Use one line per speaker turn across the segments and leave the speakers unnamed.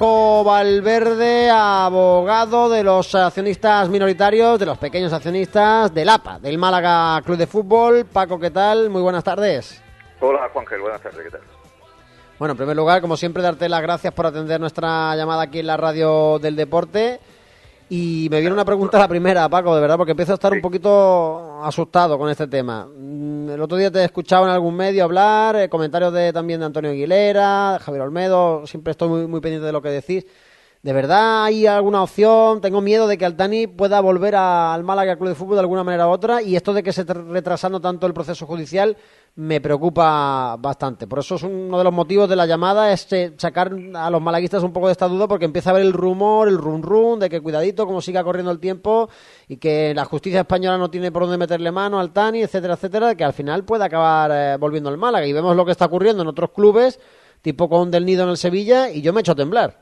Paco Valverde, abogado de los accionistas minoritarios, de los pequeños accionistas del APA, del Málaga Club de Fútbol. Paco, ¿qué tal? Muy buenas tardes.
Hola, Juángel, buenas tardes, ¿qué tal?
Bueno, en primer lugar, como siempre, darte las gracias por atender nuestra llamada aquí en la radio del deporte. Y me viene una pregunta la primera, Paco, de verdad, porque empiezo a estar un poquito asustado con este tema. El otro día te he escuchado en algún medio hablar, comentarios también de Antonio Aguilera, de Javier Olmedo, siempre estoy muy pendiente de lo que decís. ¿De verdad hay alguna opción? Tengo miedo de que Altani pueda volver al Málaga Club de Fútbol de alguna manera u otra, y esto de que se esté retrasando tanto el proceso judicial me preocupa bastante. Por eso es uno de los motivos de la llamada, es sacar a los malaguistas un poco de esta duda, porque empieza a haber el rumor, el rum de que cuidadito, como siga corriendo el tiempo y que la justicia española no tiene por dónde meterle mano al Altani, etcétera, etcétera, que al final puede acabar volviendo al Málaga. Y vemos lo que está ocurriendo en otros clubes, tipo con Del Nido en el Sevilla, y yo me echo a temblar.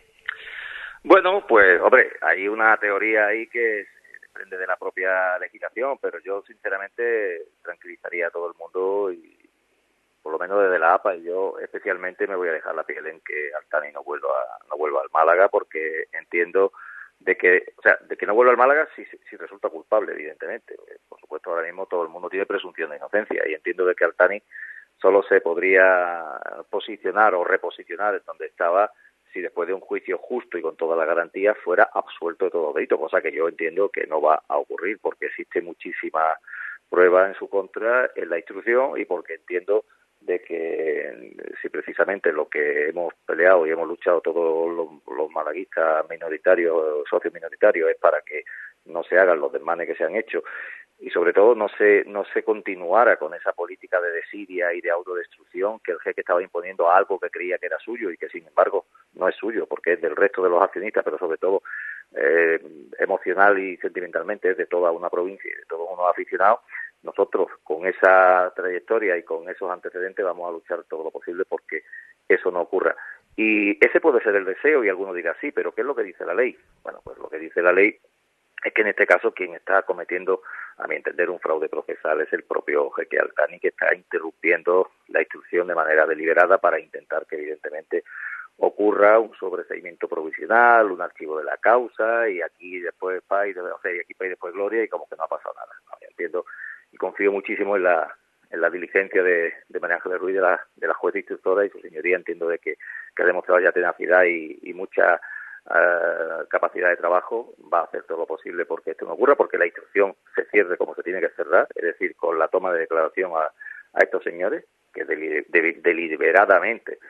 Bueno, pues, hombre, hay una teoría ahí que depende de la propia legislación, pero yo sinceramente tranquilizaría a todo el mundo y por lo menos desde la APA, y yo especialmente me voy a dejar la piel en que Altani no vuelva al Málaga, porque entiendo de que no vuelva al Málaga si resulta culpable, evidentemente. Por supuesto, ahora mismo todo el mundo tiene presunción de inocencia y entiendo de que Altani solo se podría posicionar o reposicionar en donde estaba si después de un juicio justo y con toda la garantía fuera absuelto de todo delito, cosa que yo entiendo que no va a ocurrir porque existe muchísima prueba en su contra en la instrucción y porque entiendo de que si precisamente lo que hemos peleado y hemos luchado todos los malaguistas minoritarios, socios minoritarios, es para que no se hagan los desmanes que se han hecho y sobre todo no se continuara con esa política de desidia y de autodestrucción que el jeque estaba imponiendo a algo que creía que era suyo y que sin embargo no es suyo porque es del resto de los accionistas, pero sobre todo emocional y sentimentalmente es de toda una provincia y de todos unos aficionados. Nosotros con esa trayectoria y con esos antecedentes vamos a luchar todo lo posible porque eso no ocurra. Y ese puede ser el deseo y alguno diga sí, pero ¿qué es lo que dice la ley? Bueno, pues lo que dice la ley es que en este caso quien está cometiendo, a mi entender, un fraude procesal es el propio jeque Altani, que está interrumpiendo la instrucción de manera deliberada para intentar que evidentemente ocurra un sobreseimiento provisional, un archivo de la causa y aquí después paz y después gloria y como que no ha pasado nada. No, yo entiendo y confío muchísimo en la diligencia de María Ángeles Ruiz, de la jueza instructora y su señoría. Entiendo de que ha demostrado ya tenacidad y mucha capacidad de trabajo. Va a hacer todo lo posible porque esto no ocurra, porque la instrucción se cierre como se tiene que cerrar, es decir, con la toma de declaración a estos señores que deliberadamente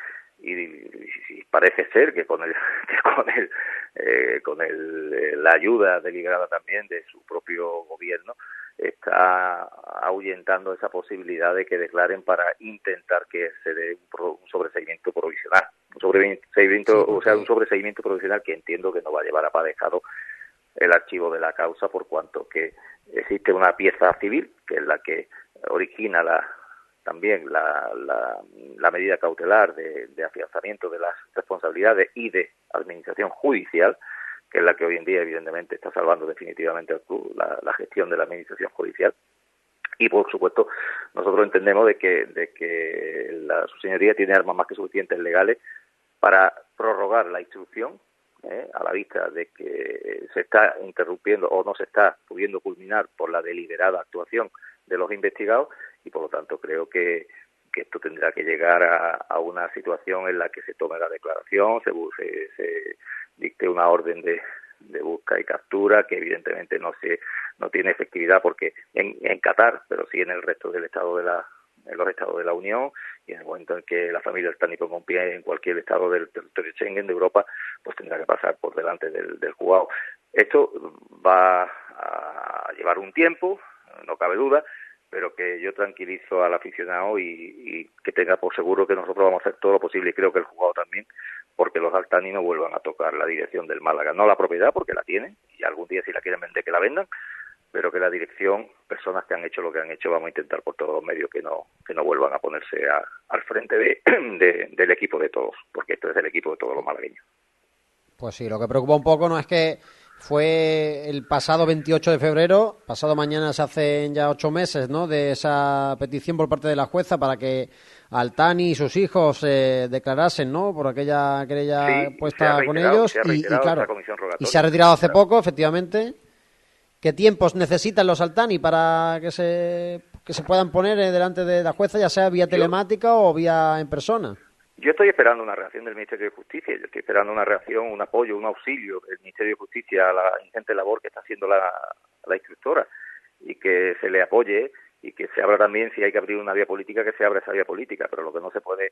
y parece ser que con la ayuda deliberada también de su propio gobierno está ahuyentando esa posibilidad de que declaren para intentar que se dé un sobreseimiento provisional. Un sobreseimiento provisional que entiendo que no va a llevar aparejado el archivo de la causa, por cuanto que existe una pieza civil, que es la que origina también la medida cautelar de afianzamiento de las responsabilidades y de administración judicial, que es la que hoy en día evidentemente está salvando definitivamente al club, la gestión de la administración judicial. Y por supuesto nosotros entendemos de que su señoría tiene armas más que suficientes legales para prorrogar la instrucción a la vista de que se está interrumpiendo o no se está pudiendo culminar por la deliberada actuación de los investigados y por lo tanto creo que esto tendrá que llegar a una situación en la que se tome la declaración, se dicte una orden de busca y captura que evidentemente no tiene efectividad porque en Qatar, pero sí en el resto del en los estados de la Unión y en el momento en que la familia Altani ponga un pie en cualquier estado del territorio Schengen de Europa, pues tendrá que pasar por delante del juzgado. Esto va a llevar un tiempo, no cabe duda, pero que yo tranquilizo al aficionado y que tenga por seguro que nosotros vamos a hacer todo lo posible y creo que el juzgado también, porque los Altani no vuelvan a tocar la dirección del Málaga, no la propiedad porque la tienen y algún día si la quieren vender que la vendan, pero que la dirección, personas que han hecho lo que han hecho, vamos a intentar por todos los medios que no vuelvan a ponerse al frente del equipo de todos, porque esto es el equipo de todos los malagueños.
Pues sí, lo que preocupa un poco no es que fue el pasado 28 de febrero, pasado mañana se hacen ya 8 meses, ¿no?, de esa petición por parte de la jueza para que Altani y sus hijos declarasen, ¿no? Por aquella querella puesta con ellos. Y claro, y se ha retirado hace poco, efectivamente. ¿Qué tiempos necesitan los Altani para que se puedan poner delante de la jueza, ya sea vía telemática o vía en persona?
Yo estoy esperando una reacción del Ministerio de Justicia, yo estoy esperando una reacción, un apoyo, un auxilio del Ministerio de Justicia a la ingente labor que está haciendo la instructora, y que se le apoye y que se abra también, si hay que abrir una vía política, que se abra esa vía política, pero lo que no se puede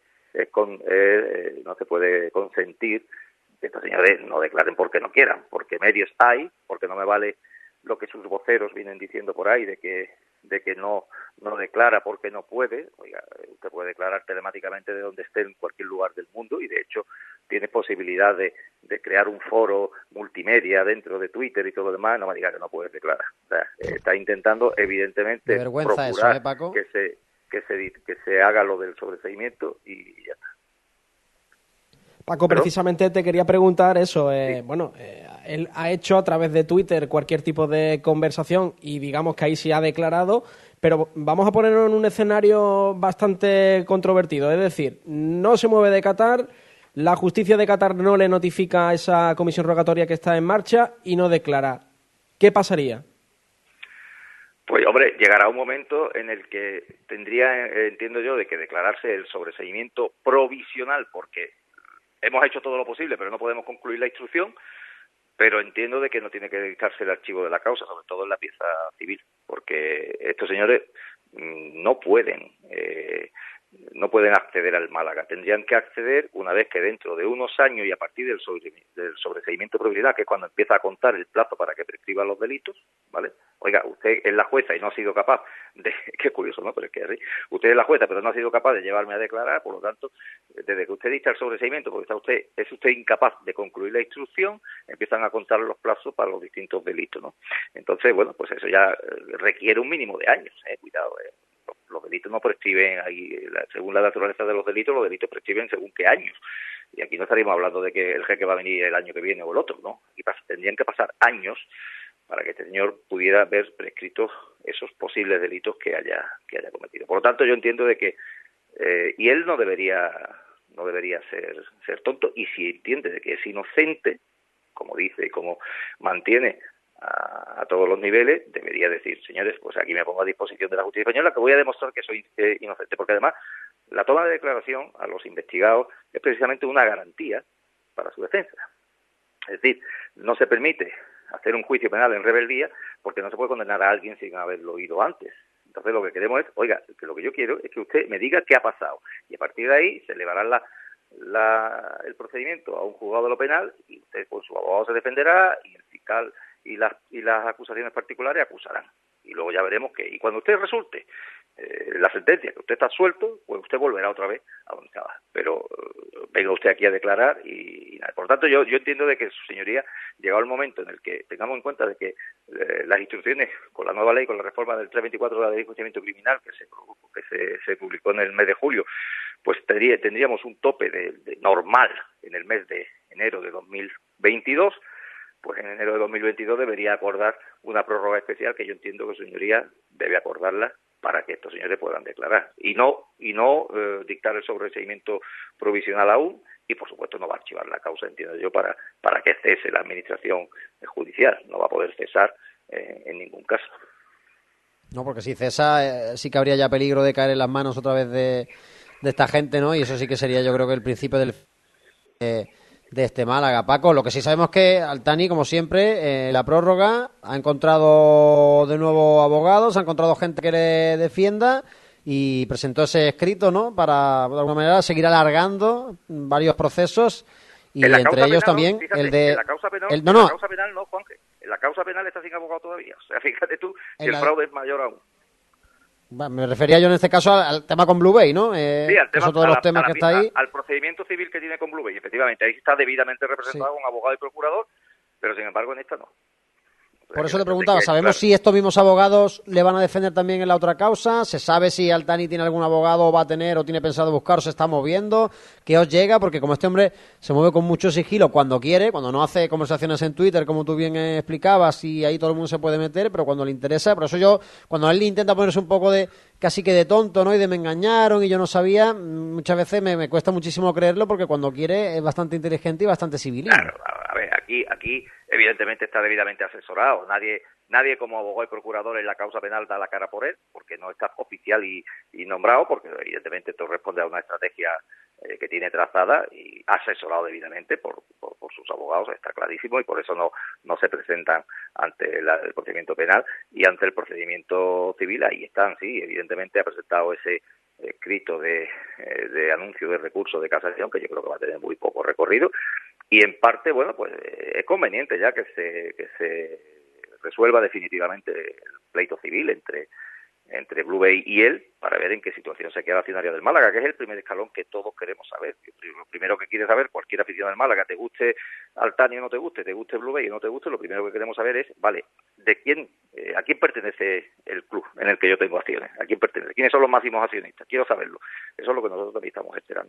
no se puede consentir que estos señores no declaren porque no quieran, porque medios hay, porque no me vale lo que sus voceros vienen diciendo por ahí de que no declara porque no puede. Oiga, usted puede declarar telemáticamente de donde esté en cualquier lugar del mundo, y de hecho tiene posibilidad de crear un foro multimedia dentro de Twitter y todo lo demás. No me diga que no puede declarar. O sea, está intentando evidentemente procurar
eso, Paco,
que se haga lo del sobreseimiento y ya está.
Paco, precisamente te quería preguntar eso. Él ha hecho a través de Twitter cualquier tipo de conversación y digamos que ahí sí ha declarado, pero vamos a ponerlo en un escenario bastante controvertido. Es decir, no se mueve de Qatar, la justicia de Qatar no le notifica a esa comisión rogatoria que está en marcha y no declara. ¿Qué pasaría?
Pues, hombre, llegará un momento en el que tendría, entiendo yo, de que declararse el sobreseimiento provisional, porque hemos hecho todo lo posible, pero no podemos concluir la instrucción, pero entiendo de que no tiene que dedicarse el archivo de la causa, sobre todo en la pieza civil, porque estos señores no pueden acceder al Málaga. Tendrían que acceder una vez que dentro de unos años y a partir del sobreseimiento provisional, que es cuando empieza a contar el plazo para que prescriban los delitos, ¿vale? Oiga, usted es la jueza y no ha sido capaz de... Qué curioso, ¿no? Pero es que así. Usted es la jueza, pero no ha sido capaz de llevarme a declarar, por lo tanto, desde que usted dicta el sobreseimiento, porque es usted incapaz de concluir la instrucción, empiezan a contar los plazos para los distintos delitos, ¿no? Entonces, bueno, pues eso ya requiere un mínimo de años, cuidado, Los delitos no prescriben, según la naturaleza de los delitos prescriben según qué años. Y aquí no estaríamos hablando de que el jeque va a venir el año que viene o el otro, ¿no? Y tendrían que pasar años para que este señor pudiera ver prescritos esos posibles delitos que haya cometido. Por lo tanto, yo entiendo de que y él no debería ser tonto, y si entiende de que es inocente, como dice y como mantiene a todos los niveles, debería decir, señores, pues aquí me pongo a disposición de la justicia española, que voy a demostrar que soy inocente, porque además la toma de declaración a los investigados es precisamente una garantía para su defensa. Es decir, no se permite hacer un juicio penal en rebeldía porque no se puede condenar a alguien sin haberlo oído antes. Entonces lo que queremos es, oiga, que lo que yo quiero es que usted me diga qué ha pasado, y a partir de ahí se elevará el procedimiento a un juzgado de lo penal, y usted con su abogado se defenderá, y el fiscal y las acusaciones particulares acusarán, y luego ya veremos y cuando usted resulte la sentencia que usted está suelto, pues usted volverá otra vez a donde estaba, pero venga usted aquí a declarar y nada. Por lo tanto, yo entiendo de que su señoría, llegado el momento en el que tengamos en cuenta de que las instrucciones con la nueva ley, con la reforma del 324 de la ley de enjuiciamiento criminal que se publicó en el mes de julio, pues tendríamos un tope de normal en el mes de enero de 2022. Pues en enero de 2022 debería acordar una prórroga especial, que yo entiendo que su señoría debe acordarla para que estos señores puedan declarar y no dictar el sobreseimiento provisional aún, y por supuesto no va a archivar la causa, entiendo yo, para que cese la administración judicial. No va a poder cesar en ningún caso.
No, porque si cesa sí que habría ya peligro de caer en las manos otra vez de esta gente, ¿no? Y eso sí que sería, yo creo, que el principio de este Málaga. Paco, lo que sí sabemos es que Altani, como siempre, la prórroga ha encontrado de nuevo abogados, ha encontrado gente que le defienda, y presentó ese escrito, ¿no? Para, de alguna manera, seguir alargando varios procesos, y entre ellos también el de...
En la causa penal, en la causa penal no, Juanje. En la causa penal está sin abogado todavía. O sea, fíjate tú, si el fraude es mayor aún.
Me refería yo en este caso al tema con Blue Bay, ¿no?
Sí, al tema,
es otro de los temas que está ahí.
Al procedimiento civil que tiene con Blue Bay, efectivamente. Ahí está debidamente representado un abogado y procurador, pero sin embargo en esta no.
Por eso te preguntaba, ¿sabemos si estos mismos abogados le van a defender también en la otra causa? ¿Se sabe si Altani tiene algún abogado o va a tener o tiene pensado buscar o se está moviendo? ¿Qué os llega? Porque como este hombre se mueve con mucho sigilo cuando quiere, cuando no hace conversaciones en Twitter, como tú bien explicabas, y ahí todo el mundo se puede meter, pero cuando le interesa, por eso yo, cuando él intenta ponerse un poco de, casi que de tonto, ¿no? Y de me engañaron y yo no sabía, muchas veces me cuesta muchísimo creerlo porque cuando quiere es bastante inteligente y bastante civilino.
Claro, a ver, aquí evidentemente está debidamente asesorado. Nadie como abogado y procurador en la causa penal da la cara por él, porque no está oficial y nombrado, porque evidentemente esto responde a una estrategia que tiene trazada y asesorado debidamente por sus abogados, está clarísimo, y por eso no se presentan ante el procedimiento penal y ante el procedimiento civil. Ahí están, sí, evidentemente ha presentado ese escrito de anuncio de recurso de casación, que yo creo que va a tener muy poco recorrido, y en parte, bueno, pues es conveniente ya que se resuelva definitivamente el pleito civil entre Blue Bay y él, para ver en qué situación se queda el accionario del Málaga, que es el primer escalón que todos queremos saber. Lo primero que quiere saber cualquier aficionado del Málaga, te guste Altani o no te guste Blue Bay o no te guste, lo primero que queremos saber es, vale, ¿a quién pertenece el club en el que yo tengo acciones? ¿A quién pertenece? ¿Quiénes son los máximos accionistas? Quiero saberlo. Eso es lo que nosotros también estamos esperando.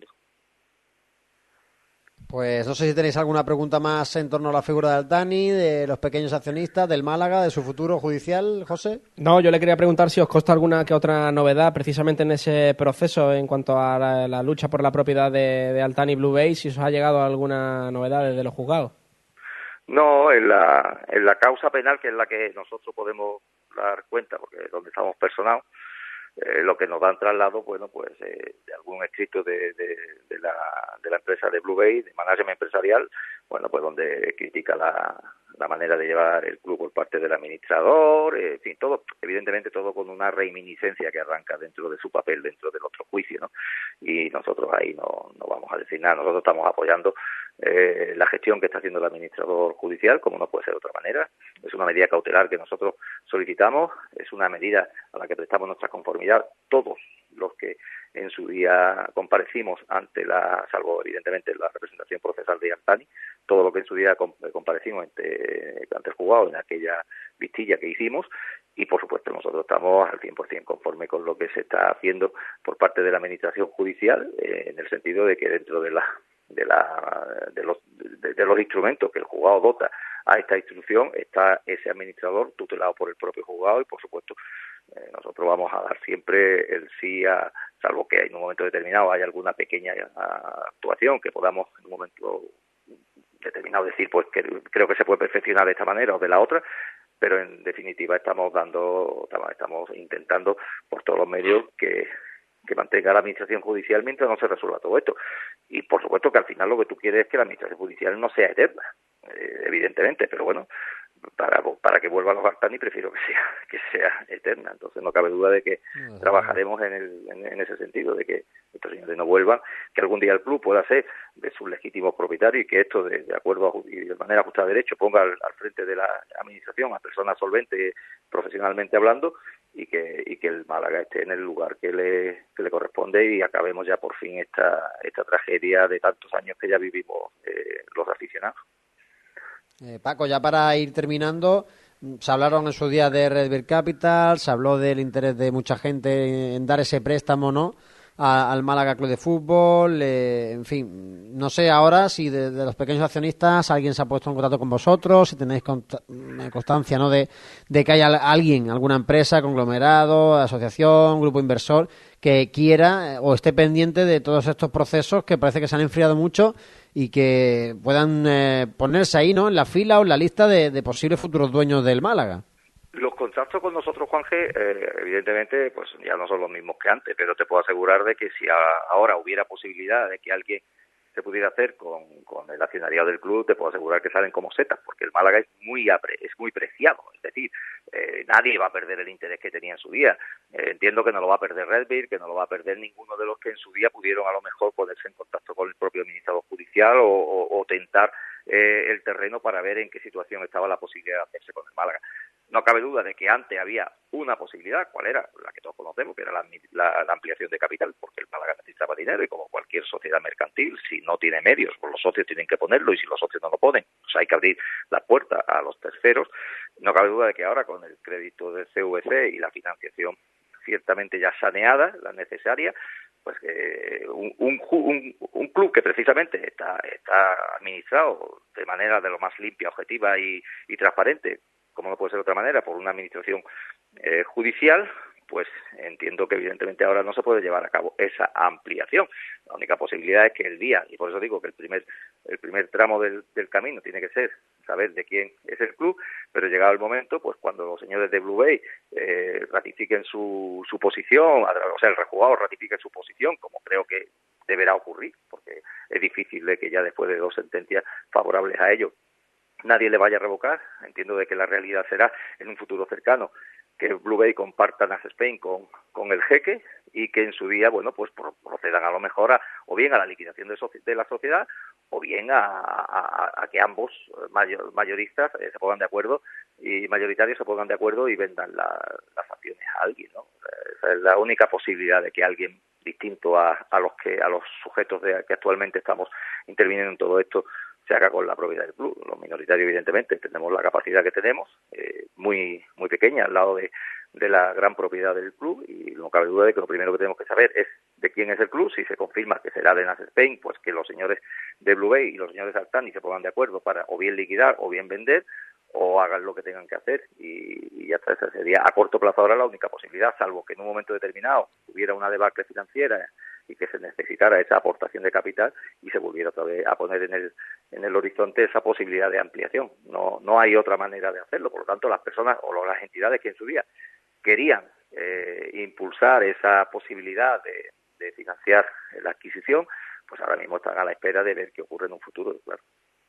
Pues no sé si tenéis alguna pregunta más en torno a la figura de Altani, de los pequeños accionistas, del Málaga, de su futuro judicial, José.
No, yo le quería preguntar si os consta alguna que otra novedad precisamente en ese proceso en cuanto a la lucha por la propiedad de Altani Blue Bay, si os ha llegado alguna novedad desde los juzgados.
No, en la causa penal, que es la que nosotros podemos dar cuenta, porque es donde estamos personados, lo que nos dan traslado, bueno, pues de algún escrito de la empresa de Blue Bay, de management empresarial, bueno, pues donde critica la manera de llevar el club por parte del administrador, en fin, todo, evidentemente todo con una reminiscencia que arranca dentro de su papel, dentro del otro juicio, ¿no? Y nosotros ahí no vamos a decir nada, nosotros estamos apoyando la gestión que está haciendo el administrador judicial, como no puede ser de otra manera. Es una medida cautelar que nosotros solicitamos, es una medida a la que prestamos nuestra conformidad todos los que en su día comparecimos salvo evidentemente la representación procesal de Altani, todo lo que en su día comparecimos ante el juzgado en aquella vistilla que hicimos, y por supuesto nosotros estamos al 100% conforme con lo que se está haciendo por parte de la administración judicial, en el sentido de que dentro de los instrumentos que el juzgado dota a esta instrucción está ese administrador tutelado por el propio juzgado, y por supuesto nosotros vamos a dar siempre el sí, salvo que en un momento determinado haya alguna pequeña actuación que podamos en un momento determinado decir, pues que creo que se puede perfeccionar de esta manera o de la otra, pero en definitiva estamos intentando por todos los medios que mantenga la administración judicial mientras no se resuelva todo esto. Y por supuesto que al final lo que tú quieres es que la administración judicial no sea eterna, evidentemente, pero bueno, para que vuelva a los Altani prefiero que sea eterna. Entonces no cabe duda de que trabajaremos en ese sentido, de que estos señores no vuelvan, que algún día el club pueda ser de sus legítimos propietarios y que esto de acuerdo y de manera justa de derecho ponga al frente de la administración a personas solventes profesionalmente hablando, y que el Málaga esté en el lugar que le corresponde, y acabemos ya por fin esta tragedia de tantos años que ya vivimos los aficionados.
Paco, ya para ir terminando, se hablaron en su día de Red Bear Capital, se habló del interés de mucha gente en dar ese préstamo, ¿no?, al Málaga Club de Fútbol, en fin, no sé ahora si de los pequeños accionistas alguien se ha puesto en contacto con vosotros, si tenéis constancia, ¿no?, de que haya alguien, alguna empresa, conglomerado, asociación, grupo inversor, que quiera o esté pendiente de todos estos procesos que parece que se han enfriado mucho y que puedan ponerse ahí, ¿no?, en la fila o en la lista de posibles futuros dueños del Málaga.
Los contactos con nosotros, Juan G., evidentemente, pues ya no son los mismos que antes, pero te puedo asegurar de que si ahora hubiera posibilidad de que alguien se pudiera hacer con el accionariado del club, te puedo asegurar que salen como setas, porque el Málaga es muy preciado, es decir, nadie va a perder el interés que tenía en su día. Entiendo que no lo va a perder Red Bear, que no lo va a perder ninguno de los que en su día pudieron a lo mejor ponerse en contacto con el propio administrador judicial o tentar el terreno para ver en qué situación estaba la posibilidad de hacerse con el Málaga. No cabe duda de que antes había una posibilidad, ¿cuál era? La que todos conocemos, que era la ampliación de capital, porque el Málaga necesitaba dinero, y como cualquier sociedad mercantil, si no tiene medios, pues los socios tienen que ponerlo, y si los socios no lo ponen, pues hay que abrir la puerta a los terceros. No cabe duda de que ahora, con el crédito del CVC y la financiación ciertamente ya saneada, la necesaria, pues un club que precisamente está administrado de manera de lo más limpia, objetiva y transparente, como no puede ser de otra manera, por una administración judicial, pues entiendo que evidentemente ahora no se puede llevar a cabo esa ampliación. La única posibilidad es que el día, y por eso digo que el primer tramo del camino tiene que ser saber de quién es el club, pero llegado el momento, pues cuando los señores de Blue Bay ratifiquen su posición, o sea, el rejugado ratifique su posición, como creo que deberá ocurrir, porque es difícil de que ya después de 2 sentencias favorables a ello nadie le vaya a revocar. Entiendo de que la realidad será en un futuro cercano que Blue Bay comparta Nas Spain con el jeque y que en su día, bueno, pues procedan a lo mejor o bien a la liquidación de la sociedad o bien a que ambos mayoristas se pongan de acuerdo y mayoritarios se pongan de acuerdo y vendan las acciones a alguien, ¿no? Esa es la única posibilidad de que alguien distinto a los sujetos que actualmente estamos interviniendo en todo esto se haga con la propiedad del club. Los minoritarios, evidentemente, tenemos la capacidad que tenemos, muy muy pequeña al lado de la gran propiedad del club, y no cabe duda de que lo primero que tenemos que saber es de quién es el club. Si se confirma que será de Nas Spain, pues que los señores de Blue Bay y los señores de Altani se pongan de acuerdo para o bien liquidar o bien vender, o hagan lo que tengan que hacer, y ya está. Esa sería a corto plazo ahora la única posibilidad, salvo que en un momento determinado hubiera una debacle financiera y que se necesitara esa aportación de capital y se volviera otra vez a poner en el horizonte esa posibilidad de ampliación. No hay otra manera de hacerlo. Por lo tanto, las personas o las entidades que en su día querían impulsar esa posibilidad de financiar la adquisición, pues ahora mismo están a la espera de ver qué ocurre en un futuro, claro.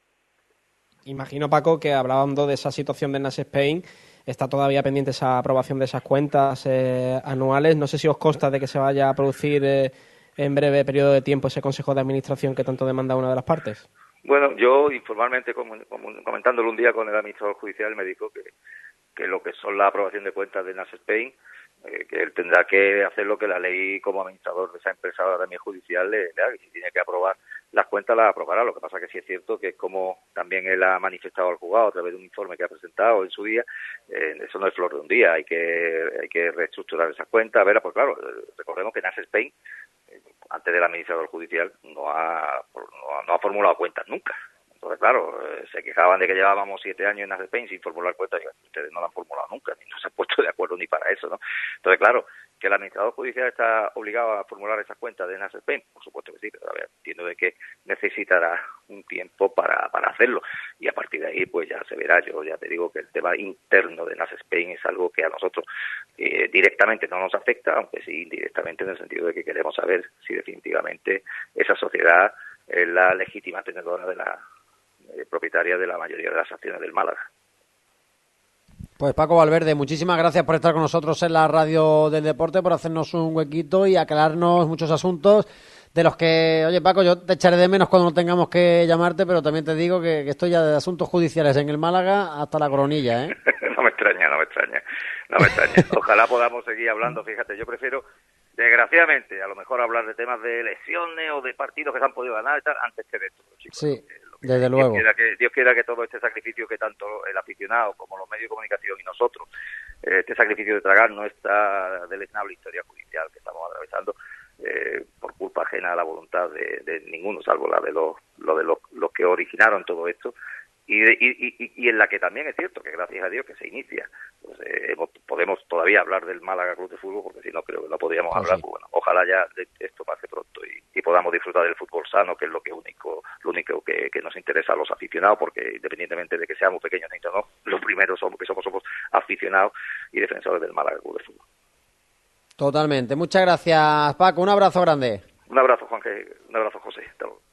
Imagino, Paco, que hablando de esa situación de Nas Spain, está todavía pendiente esa aprobación de esas cuentas anuales. No sé si os consta de que se vaya a producir en breve periodo de tiempo ese consejo de administración que tanto demanda una de las partes.
Bueno, yo informalmente, comentándolo un día con el administrador judicial, me dijo que lo que son la aprobación de cuentas de Nas Spain, que él tendrá que hacer lo que la ley como administrador de esa empresa también judicial le haga, y si tiene que aprobar las cuentas las aprobará. Lo que pasa que sí es cierto que, como también él ha manifestado al juzgado a través de un informe que ha presentado en su día, eso no es flor de un día. Hay que reestructurar esas cuentas. Pues claro, recordemos que Nas Spain, antes del administrador judicial, no ha formulado cuentas nunca. Entonces, claro, se quejaban de que llevábamos 7 años en Nas Spain sin formular cuentas, y ustedes no la han formulado nunca, ni no se han puesto de acuerdo ni para eso, ¿no? Entonces, claro, que el administrador judicial está obligado a formular esas cuentas de Nas Spain, por supuesto que sí, pero entiendo de que necesitará un tiempo para hacerlo, y a partir de ahí pues ya se verá. Yo ya te digo que el tema interno de Nas Spain es algo que a nosotros directamente no nos afecta, aunque sí indirectamente, en el sentido de que queremos saber si definitivamente esa sociedad es la legítima tenedora de la propietaria de la mayoría de las acciones del Málaga.
Pues Paco Valverde, muchísimas gracias por estar con nosotros en la radio del deporte, por hacernos un huequito y aclararnos muchos asuntos de los que, oye Paco, yo te echaré de menos cuando no tengamos que llamarte, pero también te digo que estoy ya de asuntos judiciales en el Málaga hasta la coronilla, ¿eh?
No me extraña. Ojalá podamos seguir hablando. Fíjate, yo prefiero, desgraciadamente, a lo mejor hablar de temas de elecciones o de partidos que se han podido ganar y tal, antes que de esto, chicos.
Sí. Desde luego.
Dios quiera que todo este sacrificio que tanto el aficionado como los medios de comunicación y nosotros, este sacrificio de tragar nuestra deleznable historia judicial que estamos atravesando, por culpa ajena a la voluntad de ninguno, salvo la de los que originaron todo esto, y en la que también es cierto que, gracias a Dios, que se inicia, pues podemos todavía hablar del Málaga Club de Fútbol, porque si no creo que no podríamos hablar.
Sí.
Pues bueno, ojalá ya esto pase pronto y podamos disfrutar del fútbol sano, que es lo único que nos interesa a los aficionados, porque independientemente de que seamos pequeños o no, lo primero somos aficionados y defensores del Málaga Club de Fútbol.
Totalmente. Muchas gracias, Paco. Un abrazo grande.
Un abrazo, Juan, un abrazo, José. Hasta luego.